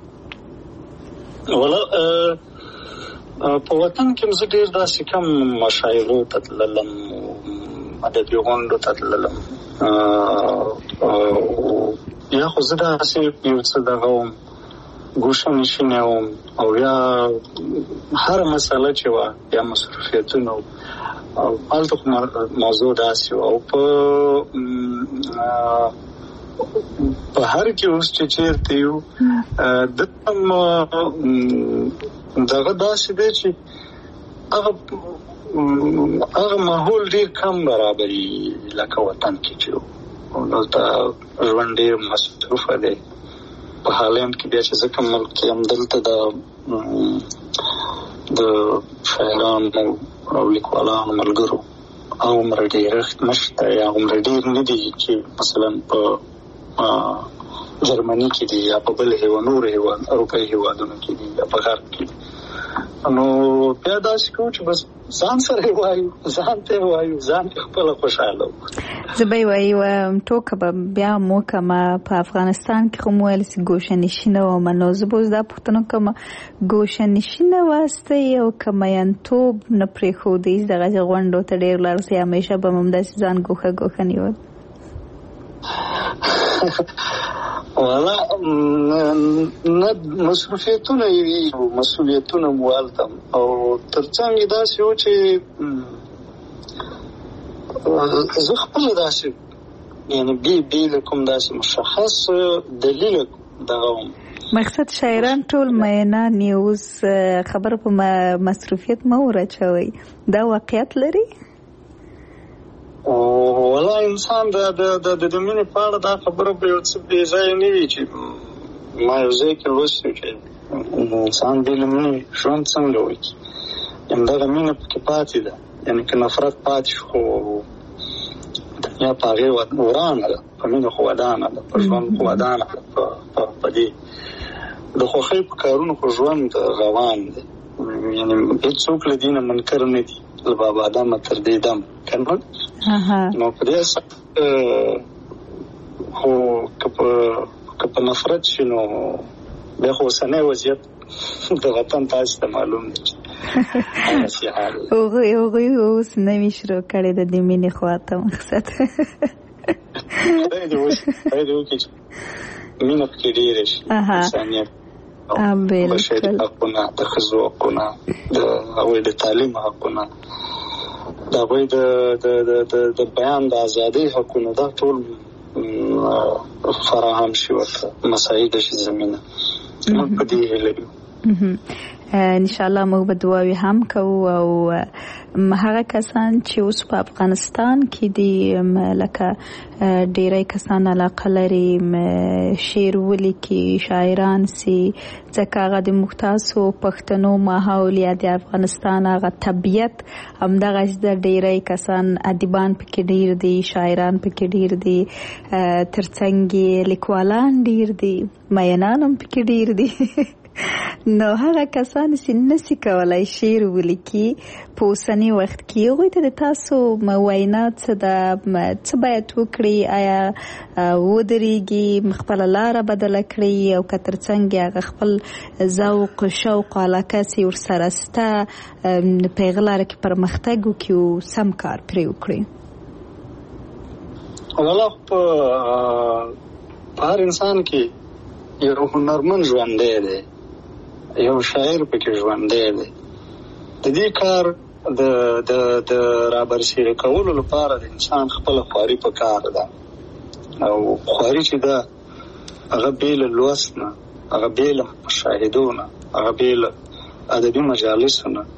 والا په وطن کې زه ډېر داسې کم مشاعرو ته تللم، ادبي غونډو ته تللم، یا خو زه داسې یو څه دغه وم ګوشه نشینی وم، او یا هره مسله چې وه یا مصروفیتونه هلته خو موضوع داسې وه، او په په هر کې اوس چې چېرته یو دلته دغه داسې دی چې هغه هغه ماحول ډېر کم برابري لکه وطن کې چې وو، دلته ژوند ډېر مصروفه دی. په هالند کې بیا چې زه کوم ملک کې یم دلته د د شاعرانو او لیکوالانو ملګرو هغومره ډېرښت نشته، یا هغومره ډېر نه دي چې مثلا په جرمني کې دي یا په بل هېواد نورو هېواد اروپایي هېوادونو کې دي یا په غرب کې دي. نو بیا داسې کوو چې بس ځان سره یې وایو، ځان ته یې وایو، ځان ته خپله خوشحاله وو. زه به یې وایي ټوکه به بیا هم وکړم، په افغانستان کې خو مو ویل چې ګوشه نشینه وم، نو زه به اوس دا پوښتنه کوم ګوشه نشینه واستئ او که میینتوب نه پرېښودئ دغسې غونډو ته ډېر لاړئ، همیشه به مو همداسې ځان ګوښه ګوښه نیول؟ والا نه مصروفیتونه یې وي، مسؤلیتونه مو هلته، او تر څنګ یې داسې و چې زه خپله داسې یعنې بې بې له کوم داسې مشخص دلیله دغه وم. مقصد شاعران ټول میینان یې، اوس خبره په مصروفیت مه ورچوئ، دا واقعیت لري؟ ولا انسان د د د د مینې په اړه دا خبره به یو څه بې ځایه نه وي چې ما یو ځای کې لوستي چې انسان بې له مینې ژوند څنګه وکړي، همدغه مینه پکې پاتې ده، یعنې که نفرت پاتې شو خو دنیا په هغې ورانه ده، په مینه خو ودانه ده، په ژوند خو ودانه ده، په دې د خوښۍ په کارونو خو ژوند روان دی، یعنې هېڅوک له دې نه منکر نه دي، له بابا دمه تر دې دم کنه نو په دې سره خو که په نفرت شي نو بیا خو اوسنی وضعیت د وطن تاسو ته معلوم دی هغوی هغوی اوس نوي شروع کړی د دې مینې خواته مقصد خدای دې وکړي چې مینه پکې ډېره شي انسانیت بشري حقونه د ښځو حقونه د هغوی د تعلیم حقونه د هغوی د بیان د ازادۍ حقونه دا ټول فراهم شي ورته مساعده شي زمینه موږ په دې هیله یو انشاءالله موږ به دعاوې هم کوو او هغه کسان چې اوس په افغانستان کې دي لکه ډیری کسان علاقه لري شعر ولیکي شاعران سي ځکه هغه د موږ تاسو پښتنو ماحول یا د افغانستان هغه طبیعت همدغه د ډیری کسان ادیبان پکې ډیر دي شاعران پکې ډیر دي ترڅنګ لیکوالان ډیر دي مینان هم پکې ډیر دي نو هغه کسان چې نسی کولای شعر ولیکي په اوسني وخت کې هغوی ته د تاسو وینا څه ده څه باید وکړي آیا ودرېږي خپله لاره بدله کړي او که ترڅنګ هغه خپل ذوق شوق علاقه چې ورسره شته په هغه لاره کې پرمختګ وکړي او سم کار پرې وکړي والله په هر انسان کې یو هنرمند ژوندی دی یو شاعر پکې ژوندی دی د دې کار د د د رابرسېره کولو لپاره د انسان خپله خواري په کار ده او خواري چې ده هغه بې له لوست نه هغه بې له مشاهدو نه هغه بې له ادبي مجالسو نه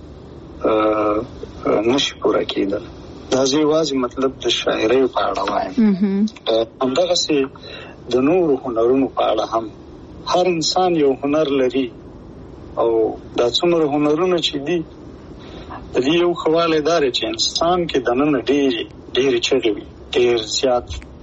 نشي پوره کېدل دا زه یوازې مطلب د شاعرۍ په اړه وایم همدغسې د نورو هنرونو په اړه هم هر انسان یو هنر لري او دا څومره هنرونه چې دي د دې یو ښه والی دا دی چې انسان کې دننه ډېرې ډېرې چغې وي ډېر زیات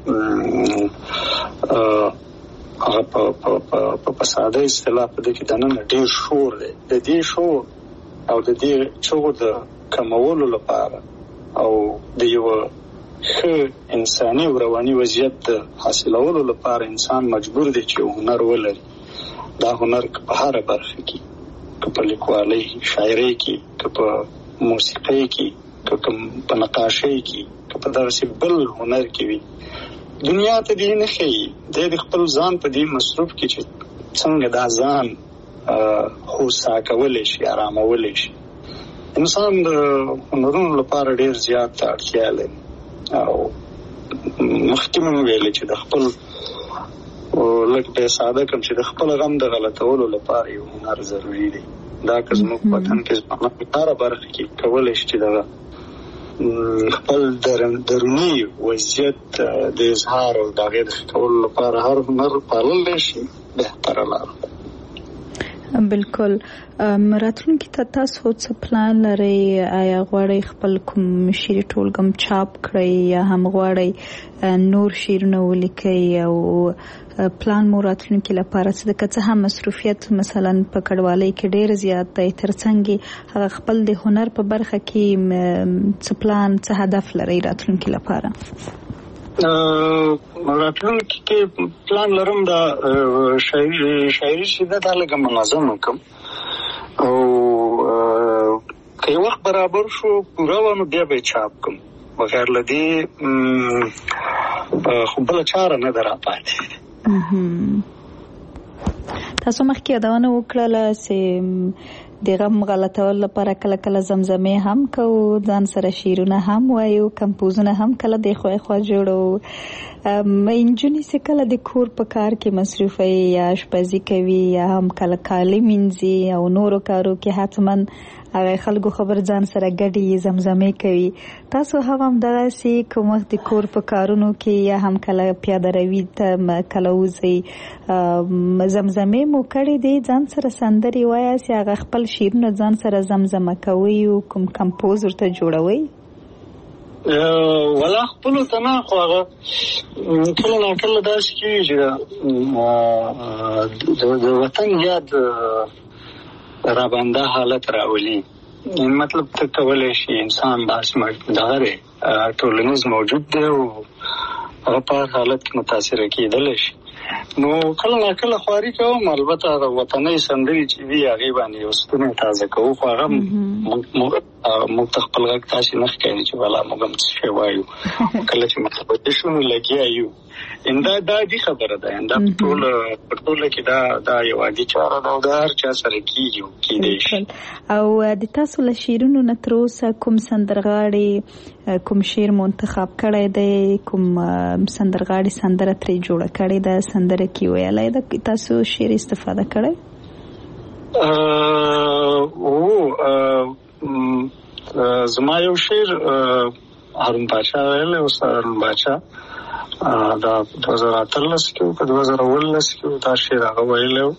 هغه په ساده اصطلاح په دې کې دننه ډېر شور دی د دې شور او د دې چغو د کمولو لپاره او د یوه ښه انساني او رواني وضعیت د حاصلولو لپاره انسان مجبور دی چې هنر ولري دا هنر که په هره برخه کې که په لیکوالۍ شاعرۍ کې که په موسیقۍ کې که په نقاشۍ کې که په دغسې بل هنر کې وي دنیا ته دې نه ښیي دی د خپل ځان په دې مصروف کې چې څنګه دا ځان هوسا کولی شي ارامولی شي انسان د هنرونو لپاره ډېر زیات اړتیا لري او مخکې مې ویلې چې د خپل لږ به ساده کړم چې د خپل غم د غلطولو لپاره یو هنر ضروري دی دا که زموږ په وطن کې ځوانان په هره برخه کې کولی شي چې دغه خپل دروني وضعیت د اظهار او د هغې د ښه کولو لپاره هر هنر پاللی شي بهتره لاره بالکل راتلونکي ته تاسو څه پلان لرئ آیا غواړئ خپل کوم شعري ټولګم چاپ کړئ یا هم غواړئ نور شعرونه ولیکئ او پلان مو راتلونکي لپاره څه ده که څه هم مصروفیت مثلا په کډوالۍ کې ډېر زیات دی ترڅنګ هغه خپل د هنر په برخه کې څه پلان څه هدف لرئ راتلونکي لپاره راتلونکي کې پلان لرم دا شاعري چې ده دا لږه منظم وکړم او که یو وخت برابر شو پوره وه نو بیا به یې چاپ کړم بغیر له دې خو بله چاره نه ده راپاتې تاسو مخکې یادونه وکړله چې د غم غلطولو لپاره کله کله زمزمې هم کوو ځان سره شعرونه هم وایو کمپوزونه هم کله د خوا خوا جوړو نجونې چې کله د کور په کار کې مصروفه یا اشپزي کوي یا هم کله کالي مینځي او نورو کارو کې حتما هغه خلکو خبر ځان سره ګډي زمزمې کوي تاسو هم همدغسې کوم وخت د کور په کارونو کې یا هم کله پیاده روي ته کله وځئ زمزمې مو کړې دي ځان سره سندرې وایاست یا هغه خپل شعرونه ځان سره زمزمه کوئ او کوم کمپوز ورته جوړوئ ولا خپلو ته نه خو هغه کله ناکله داسې کېږي چې د وطن یاد رابنده حالت راولي مطلب ته کولای شي انسان داسې دغه دی ټولنیز موجود دی او هغه په حالت کې متاثر کېدلی شي. نو کله نا کله خواري کوم، البته د وطني سندرې چې وي هغې باندې یو ستونی تازه کوو، خو هغه موږ ته خپل غږ تاسې نه ښکاري چې بلا موږ هم څه شی وایو. کله چې متوجه شو نو لګیا یو. دا دا عادي خبره ده، دا په ټوله په ټوله کې دا دا یو عادي چاره ده او د هر چا سره کېږي او کېدی شي. او د تاسو له شعرونو نه تر اوسه کوم سندرغاړي کوم شعر منتخب کړی دی، کوم سندرغاړي سندره ترې جوړه کړې ده، سندره کې ویلی ده، تاسو شعر استفاده کړی؟ او زما یو شعر هارون باچا ویلی، استاد هارون باچا دا دوه زره اتلس کې په دوه زره اوولس کې دا شعر هغه ویلی و.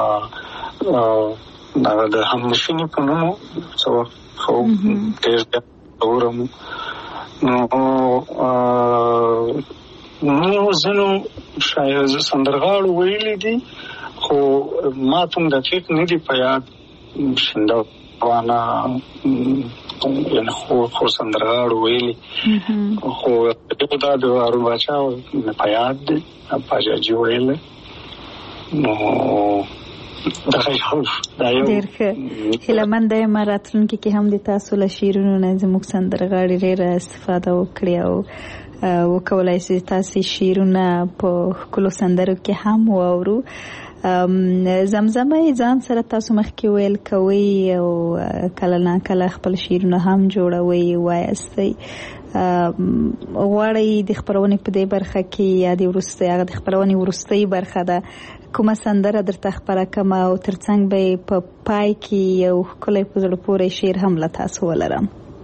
هغه د همنشیني په نوم و، څه وخت خو ډېر اورم. نو نو ځینو شاید سندرغاړو ویلي دي، خو ما ته هم دقیق نه دي په یاد. شندوانه یعنې خو خو سندرغاړو ویلي، خو دا د هارون باچا په یاد دی، پاجاجي ویلی. نو ډېر ښه. هیله منده یم راتلونکي کې هم د تاسو له شعرونو نه زموږ سندرغاړي ډېره استفاده وکړي او وکولای شي تاسې شعرونه په ښکلو سندرو کې هم واورو. زمزمه ځان سره تاسو مخکې ویل کوئ او کله نه کله خپل شعرونه هم جوړوئ، وایستئ. غواړئ د خپرونې په دې برخه کې یا د وروستۍ هغه د خپرونې وروستۍ برخه ده کومه سندره درته خپره کړمه او ترڅنګ به یې په پای کې یو ښکلی په زړه پورې شعر هم له تاسو ولرم؟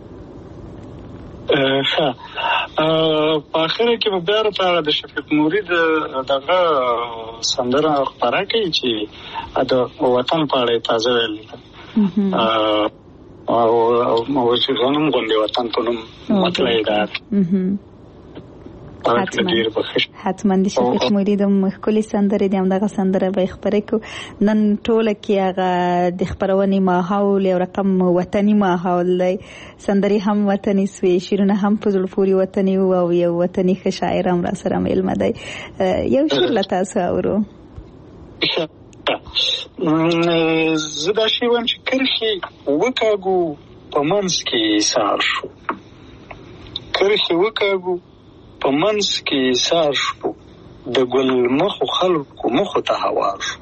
ښه، په اخره کې به بیا راته د شفیق نوري دغه سندره خپره کوي چې د وطن په اړه یې تازه ویلې ده، او چې غنم غوندې وطن په نوم مطلع ده. حتما د شفیق نوري د ښکلې سندرې د همدغه سندره به یې خپرې کړو. نن ټوله کې هغه د خپرونې ماحول یو رقم وطني ماحول دی، سندرې هم وطني سوې، شعرونه هم په زړه پورې وطني وو او یو وطني ښه شاعر هم را سره میلمه دی. یو شعر له تاسو اورو. زه دا شی وایم چې کرښې وکاږو په منځ کې ایثار شو، کرښې وکاږو په منځ کې ایثار شو، د ګل مخو خلکو مخو ته هوار شو،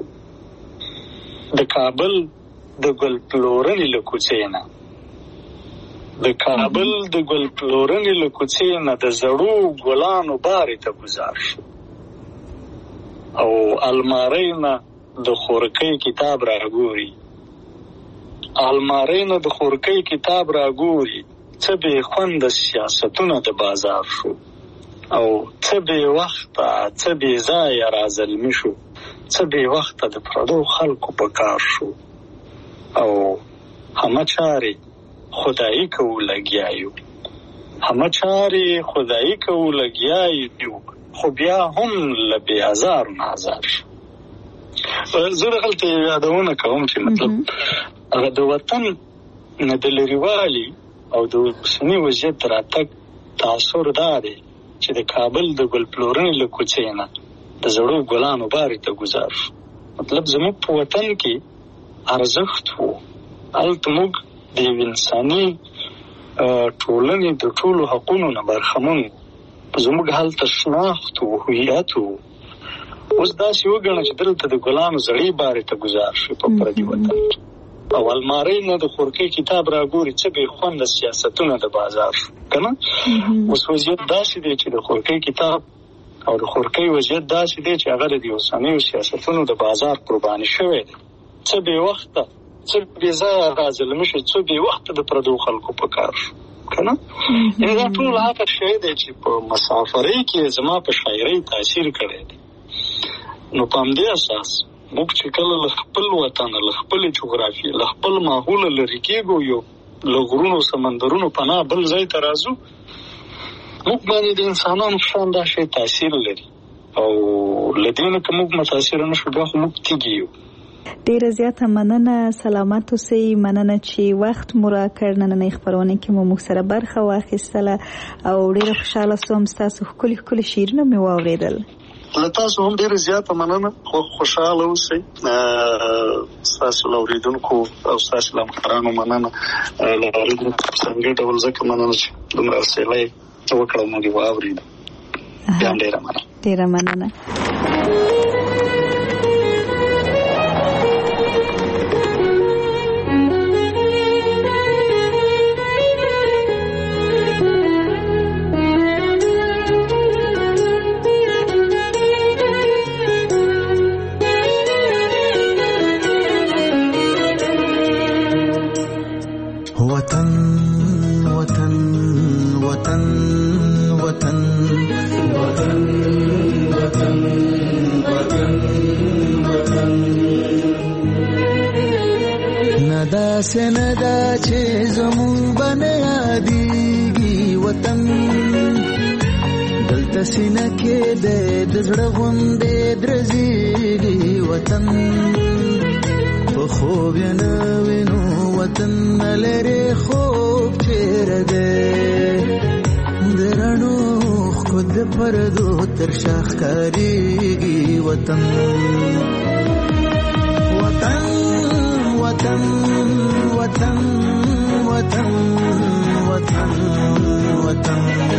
د کابل د ګل پلورنې له کوڅې نه، د کابل د ګل پلورنې له کوڅې نه د زړو ګلانو بارې ته گزار شو، او المارۍ نه د خورکۍ کتاب را ګوري، المارۍ نه د خورکۍ کتاب را ګوري، څه بې خونده سیاستونه د بازار شو، او څه بې وخته څه بې ځایه را زلمي شو، څه بې وخته د پردو خلکو په کار شو، او همه چارې خدایي کوو لګیا یو، همه چارې خدایي کوو لګیا یو، خو بیا هم له بې ازار نه ازار شو. زه دغلته یادونه کوم چې مطلب هغه د وطن نه د لرېوالي او د اوسني وضعیت راتګ تاثر دا دی چې د کابل د ګل پلورنې له کوڅې نه د زړو ګلانو بارې ته ګزار شو. مطلب زموږ په وطن کې ارزښت و، هلته موږ د یو انساني ټولنې د ټولو حقونو نه برخمن وو، زموږ هلته شناخت و، هویت و. اوس داسې وګڼه چې دلته د ګلانو زړې بارې ته ګزار شو په پردي وطن کې، او المارۍ نه د خورکۍ کتاب را ګوري، څه بې خونده سیاستونه د بازار شو، که نه؟ اوس وضعیت داسې دی چې د خورکۍ کتاب او د خورکۍ وضعیت داسې دی چې هغه د اوسنیو سیاستونو د بازار قرباني شوی دی، څه بې وخته څه بې ځایه را زلمي شو، څه بې وخته د پردو خلکو په کار شو، که نه؟ یعنې دا ټول هغه شی دی چې په مسافرۍ کې زما په شاعرۍ تاثیر کړی دی. نو په همدې اساس موږ چې کله له خپل وطنه، له خپلې جغرافیې، له خپل ماحوله لرې کېږو، یو له غرونو سمندرونو پناه بل ځای ته راځو، موږ باندې د انسانانو په شان دا شی تاثیر لري، او له دې نه که موږ متاثره نه شو بیا خو موږ تیږي یو، ډیره زیاته مننه. سلامت اوسئ. مننه چې وخت مو راکړ. نننۍ خپرونه کې مو موږ سره برخه واخیستله او ډیره خوشحاله سوم. ستاسو ښکلي ښکلي شعرونه مې واورېدل. له تاسو هم ډیره زیاته مننه. خو خوشحاله اوسئ. ستاسو له اورېدونکو او ستاسو له همکارانو مننه. له اورېدونکو په ځانګړي ډول ځکه مننه چې دومره حوصله یې وکړه موږ یې واورېدو. بیا هم ډیره مننه. ډیره مننه. وطن وطن وطن وطن وطن وطن وطن وطن ندا سے ندا چې زمون بن یادېږي وطن دلته سینه کې د زړه غوندې درزېږي وطن په خوب یې نه وینو وطن لري خوب چیرې ده د رڼو خود پردو تر شاخ کاریږي وطن وطن وطن وطن وطن وطن وطن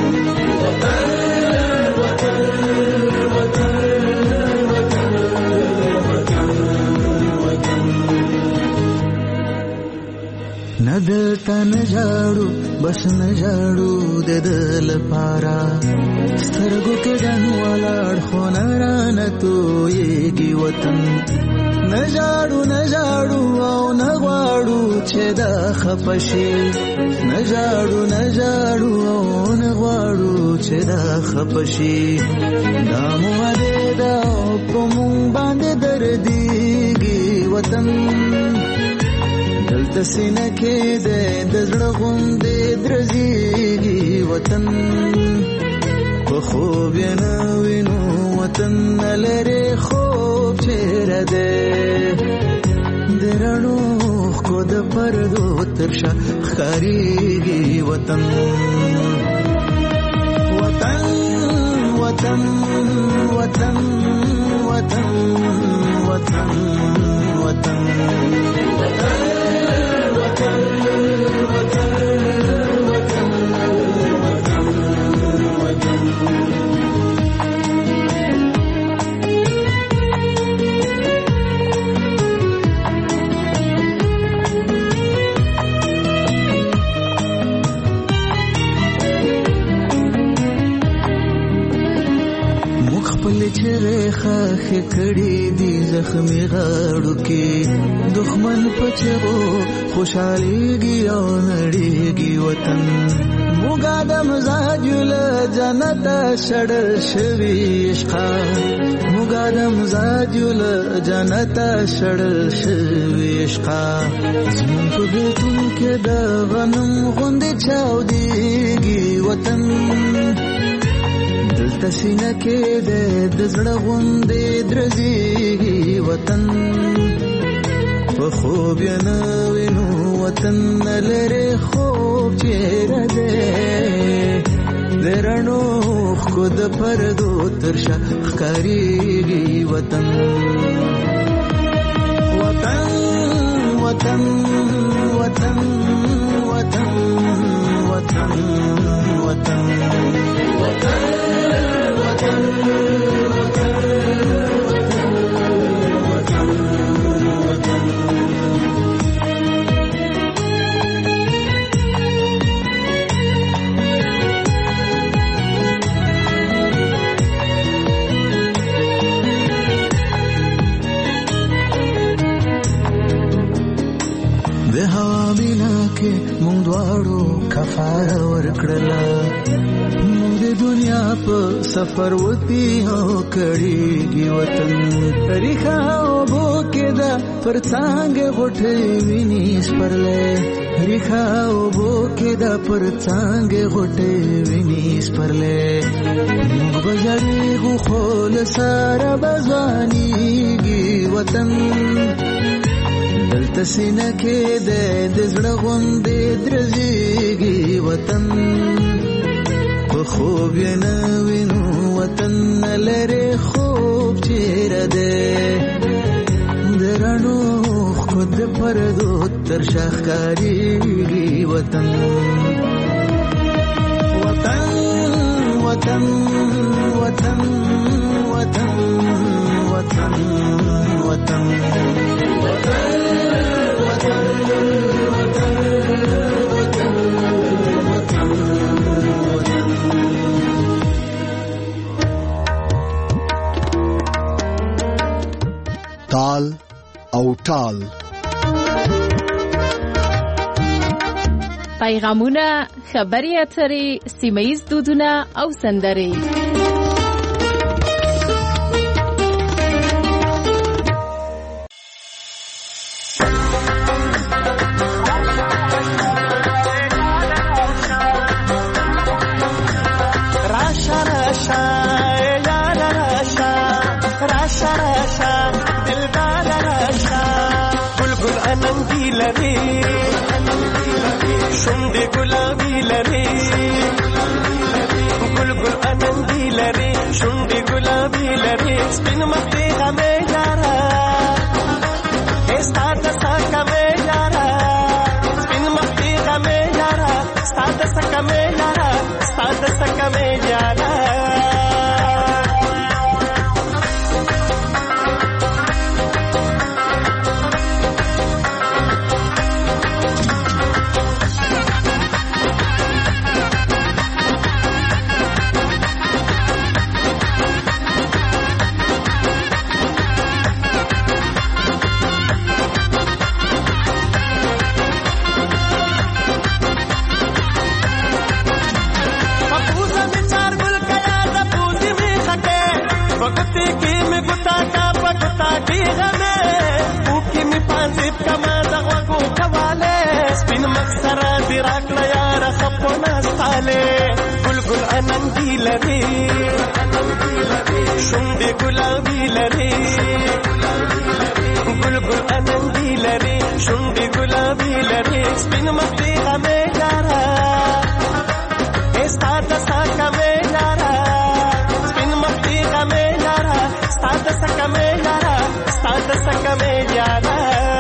ندلتا نجاړو بس نجاړو د دل پارا سترګو کې ډن ولاړ خو نارانه تویږي وطن نجاړو نجاړو او نغواړو چې دا خپشي نجاړو نجاړو او نغواړو چې دا خپشي دا مو دې دا په مونږ باندې درديږي وطن دلته سینه کې د زړه غوندې درزېږي وطن په خوب یې نه وینو وطن لري خوب چیرې ده د رڼو ښکو د پردو تر شا ښکارېږي وطن وطن وطن وطن وطن وطن وطن خاخ کړي دي زخمي غاړو کې دښمن پچو خوشاليږي او نړيږي وطن موږ د مزاج له جنت شړل شوي عشقا موږ د مزاج له جنت شړل شوي عشقا زمون په بیتون کې د غنم غوندې چاوديږي وطن دلته سینه کې د زړه غوندې درزېږي وطن په خوب یې نه وینو وطن لري خوب چیرې ده د رڼو ښکو د پردو تر شا ښکارېږي وطن وطن وطن وطن وطن وطن وطن د هوا مینا کې مونږ دواړو کفاره ورکړله مونږ د دنیا په سفر وتی او کړيږي وطن ریخا وبو کې دا پر څنګه غټې ویني سپرلې ریخا وبو کې دا پر څنګه غټې ویني سپرلې مونږ بجړې غو خول سره بزوانيږي وطن تسینه کې د زړه غوندې درزيږي وطن په خوب یې نه وینو وطن لري خوب چیرې ده درنو خود پردو تر شاخکاریږي وطن وطن وطن وطن وطن وطن وطن تال او ټال پیغامونه، خبري اترې، سیمه‌ییز دودونه او سندرې. شونډې ګلابي لري ګل ګل اننګي لري شونډې ګلابي لري سپین مخ دې غمې یارا ستا د سکه مې یارا سپین مخ دې غمې یارا ستا د سکه مې یارا ستا د سکه مې یارا سپین مخسره دی راکړه یاره خپو نستاله ګل ګل اننګي لري شونډې ګلابي لري ګل ګل اننګي لري شونډې ګلابي لري سپین مخ دې غمې یاره ستا د سکه مې یاره سپین مخ دې غمې یاره ستا د سکه مې یاره ستا د سکه مې یاره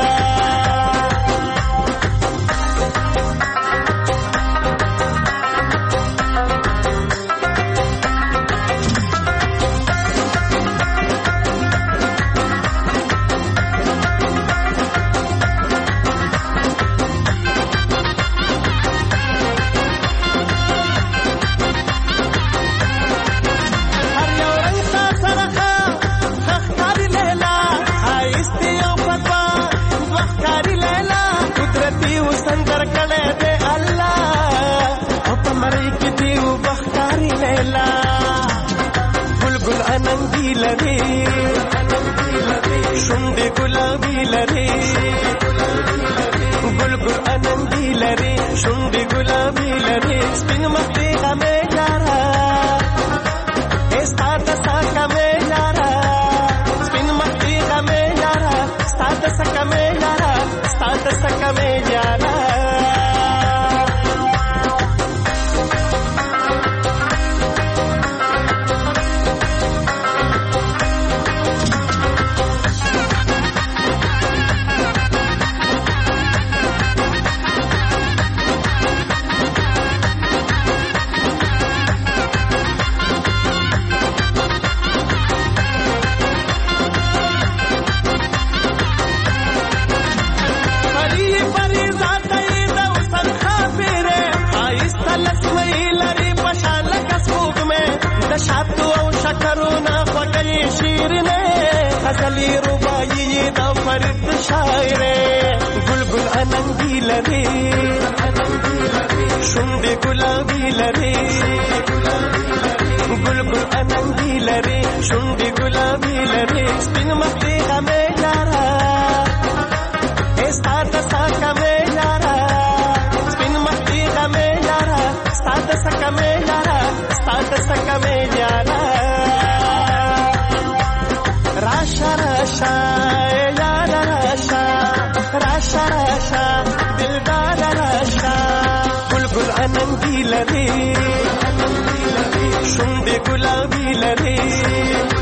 شونډې ګلابي لري ګل ګل اننګي لري شونډې ګلابي لري سپین مخ دې غمې یاره ستا د سکه مې یاره سپین مخ دې غمې یاره ستا د سکه مې یاره ستا د سکه مې یاره شاتو او شکرونه خوږې شیرینې غزلې رباعي د فرید شاعرې ګل ګل اننګي لري شونډې ګلابي لري ګل ګل اننګي لري شونډې ګلابي لري سپین مخ دې غمې یاره ستا د سکه مې یاره سپین مخ دې غمې یاره ستا د سکه مې یاره ستا د سکه مې یاره راشه راشه یاره راشه راشه لري شونډې ګلابي لري